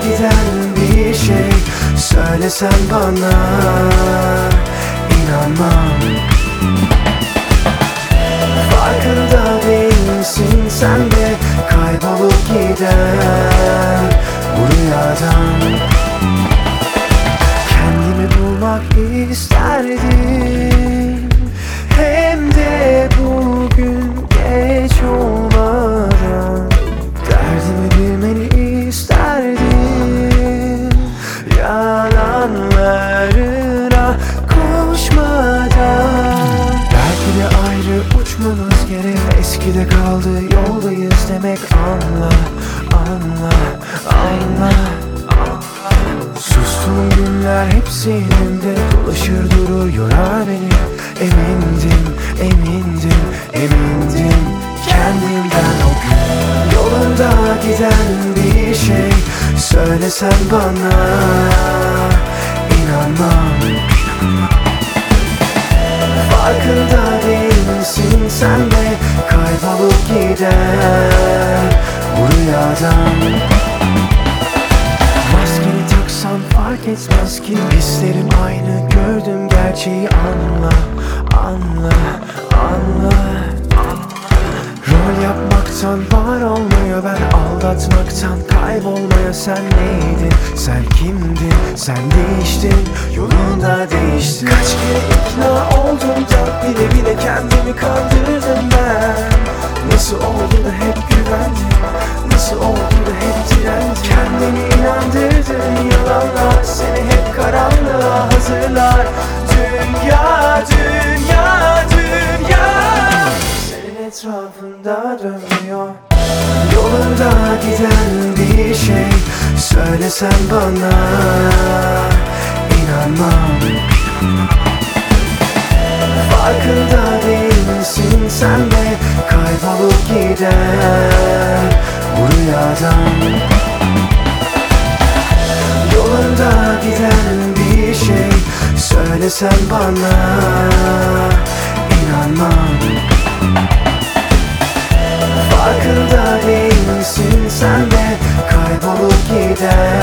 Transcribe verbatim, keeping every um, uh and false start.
giden bir şey söylesen bana, inanmam. Farkında değilsin sen de kaybolup giden bu rüyadan. Kendimi bulmak isterdim, hem de bugün geç olmadan. Derdimi bilmeni isterdim, yalanlarına koşmadan. Belki de ayrı uçmamız gerek, eskide kaldı yoldayız demek. Anla, anla, anla. Sustuğum günler hepsi elimde, dolaşır durur yorar beni. Emindim, emindim, emindim kendimden o gün. Yolunda giden bir şey söylesen bana, inanmam. Farkında değilsin sen de kaybolup giden bu rüyadan. Maskeni taksan fark etmez ki, hislerim aynı, gördüm gerçeği. Anla, anla, anla. Rol yapmaktan var olmaya, ben aldatmaktan kaybolmaya. Sen neydin, sen kimdin, sen değiştin, yolunda değiştin. Kaç kere ikna oldum da bile bile kendimi kandırdım ben. Nasıl oldu da hep güvendim, nasıl oldu da hep direndim. Kendini inandırdın yalanlar, seni hep karanlığa hazırlar. Dünya, dünya, dünya senin etrafında dönüyor. Yolunda giden bir şey söylesen bana, inanmam. Farkında değilsin sen de kaybolup giden bu rüyadan. Yolunda giden bir şey söylesen bana, inanmam. Farkında değilsin sen de kaybolup giden